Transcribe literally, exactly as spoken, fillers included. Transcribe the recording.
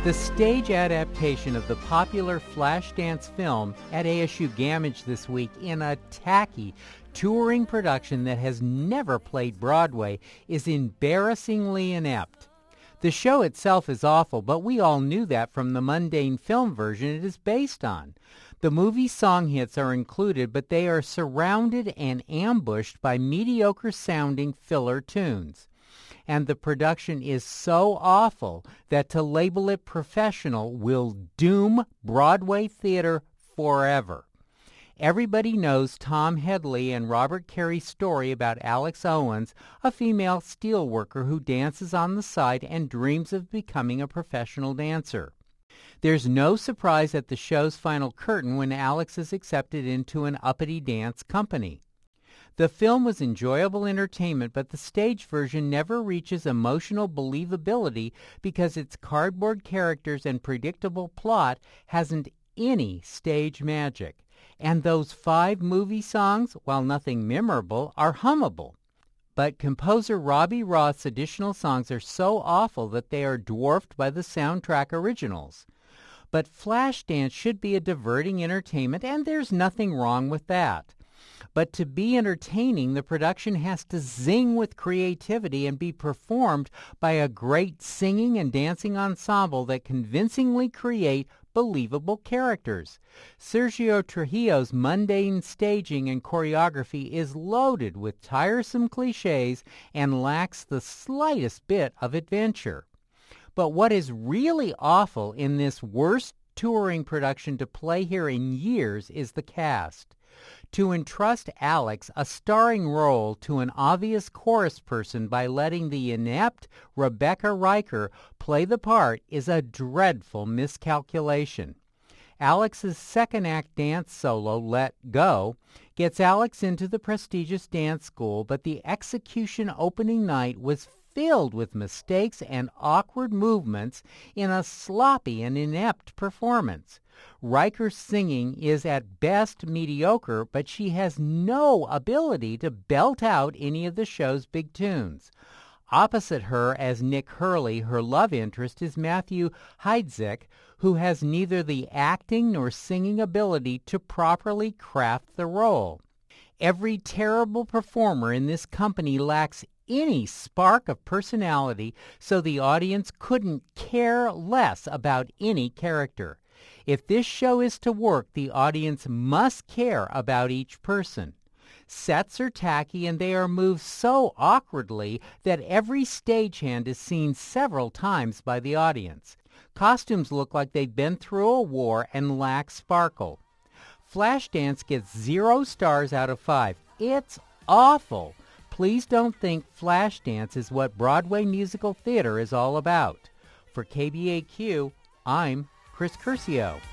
The stage adaptation of the popular Flashdance film at A S U Gamage this week in a tacky, touring production that has never played Broadway is embarrassingly inept. The show itself is awful, but we all knew that from the mundane film version it is based on. The movie song hits are included, but they are surrounded and ambushed by mediocre-sounding filler tunes. And the production is so awful that to label it professional will doom Broadway theater forever. Everybody knows Tom Hedley and Robert Carey's story about Alex Owens, a female steelworker who dances on the side and dreams of becoming a professional dancer. There's no surprise at the show's final curtain when Alex is accepted into an uppity dance company. The film was enjoyable entertainment, but the stage version never reaches emotional believability because its cardboard characters and predictable plot hasn't any stage magic. And those five movie songs, while nothing memorable, are hummable. But composer Robbie Roth's additional songs are so awful that they are dwarfed by the soundtrack originals. But Flashdance should be a diverting entertainment, and there's nothing wrong with that. But to be entertaining, the production has to zing with creativity and be performed by a great singing and dancing ensemble that convincingly create believable characters. Sergio Trujillo's mundane staging and choreography is loaded with tiresome cliches and lacks the slightest bit of adventure. But what is really awful in this worst touring production to play here in years is the cast. To entrust Alex a starring role to an obvious chorus person by letting the inept Rebecca Riker play the part is a dreadful miscalculation. Alex's second act dance solo, Let Go, gets Alex into the prestigious dance school, but the execution opening night was filled with mistakes and awkward movements in a sloppy and inept performance. Riker's singing is at best mediocre, but she has no ability to belt out any of the show's big tunes. Opposite her as Nick Hurley, her love interest, is Matthew Heidzek, who has neither the acting nor singing ability to properly craft the role. Every terrible performer in this company lacks any spark of personality, so the audience couldn't care less about any character. If this show is to work, the audience must care about each person. Sets are tacky and they are moved so awkwardly that every stagehand is seen several times by the audience. Costumes look like they've been through a war and lack sparkle. Flashdance gets zero stars out of five. It's awful. Please don't think Flashdance is what Broadway musical theater is all about. For K B A Q, I'm Chris Curcio.